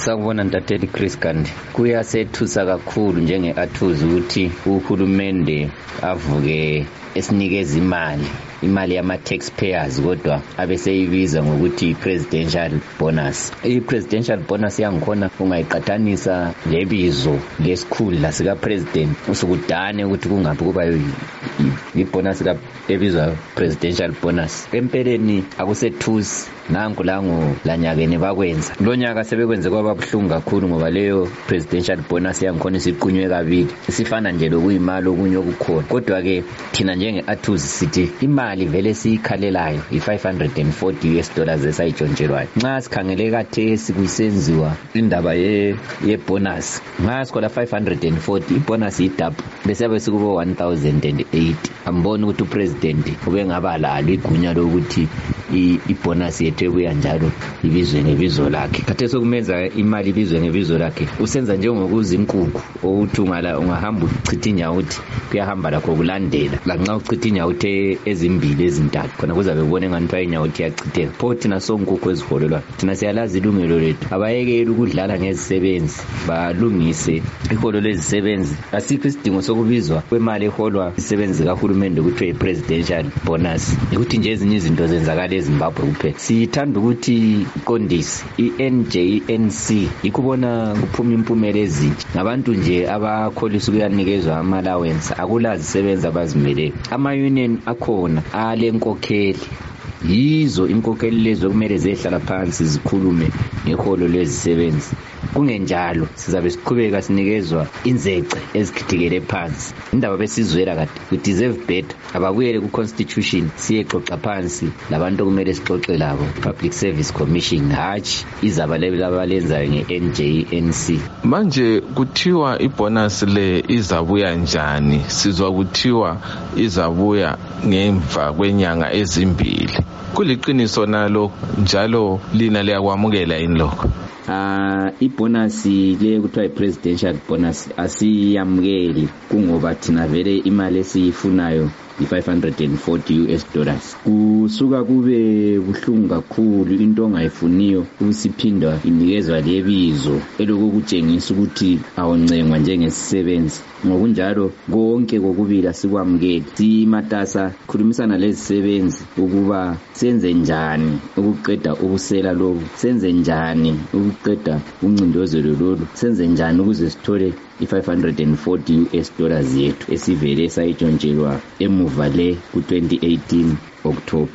Sawubona ntatheli Chris Gandhi. Kuyasethusa kakhulu njenge-Athuzi ukuthi uhulumende avuke esinikeza imali yama-taxpayers kodwa abeseyibiza ngokuthi i-presidential bonus. I-presidential bonus yangikhona ungayiqathanisa lebizo lesikhundla sika-president usukudane ukuthi kungaphi kuba i-bonus ebizwa presidential bonus. Empeleni akusethusi nangu lanyakeni bakwenza. Lo nyaka sebekwenze kwaba buhlungu kakhulu ngoba leyo presidential bonus yangikhona isiqunywe kabili. Isifana nje lokuyimali okunye okukhona. Kodwa-ke thina njenge-Athuzi sithi imali vele siyikhalelayo i-$540 esayitshontshelwayo. Nxa sikhangele kathesi kusenziwa indaba ye-bonus. Nxa sikhola 540 ibonus idouble bese yabe sikubo 1008. Amboni ukuthi upresident ubengaba lalo igunya lokuthi ibonus yethu ebuya njalo ibizwe ngebizo lakhe. Khathesi okumenza imali ibizwe ngebizo lakhe usenza njengokuza inkukhu ukuthi ungahamba uchitha inyawuthi kuyahamba lakho kulandela. Lanxa uchitha inyawuthi ezimbili ezintathu khona kuzabe kubone ngani inyawuthi yachitheka. Pho thina sonkukhu eziholelwa thina siyalazi ilungelo lethu. Abayekeli ukudlala ngezisebenzi balungise iholo lezisebenzi. Asikho isidingo sokubizwa kwemali eholwa izisebenzi kahulumende ukuthi presidential bonus. Ukuthi nje ezinye izinto zenzakala eZimbabwe kuphela. Sithanda ukuthi iqondisi i-NJNC ikubona kuphuma impumela ezintsha. Ngabantu nje abakholisa ukuyanikezwa ama-allowance akulazi izisebenzi abazimeleyo. Ama-union akhona alenkokheli. Yizo inkokheli lezo kumele zehlala phansi zikhulume ngeholo lezisebenzi. Kungenjalo sizabe siqhubeka sinikezwa inzece ezikhithikele phansi. Indaba besizwela kade we deserve better. Abakuyele ku-constitution siyexoxa phansi labantu okumele sixoxe labo. Public Service Commission hatshi izaba labalenzayo nge-NJNC. Manje kuthiwa ibonus le izabuya njani? Sizwa kuthiwa izabuya ngemva kwenyanga ezimbili. Kuliqiniso nalo njalo lina liyakwamukela yini lokho? Ibonus le kuthiwa i-presidential bonus asiyamukeli kungoba thina vele imali esiyifunayo i-$540. Kusuka kube buhlungu kakhulu into ongayifuniyo usiphinda inikezwa lebizo elokutshengisa ukuthi awuncengwa njengesisebenzi. Ngokunjalo konke kokubili sikwamukeli. Simatasa khulumisana lezisebenzi ukuba senze njani ukuqeda ubusela lobu, senze njani ukuqeda uncindezelo lolu, senze njani ukuze sithole i-$540 yethu esivele sayitshontshelwa emuva le ku-2018 October.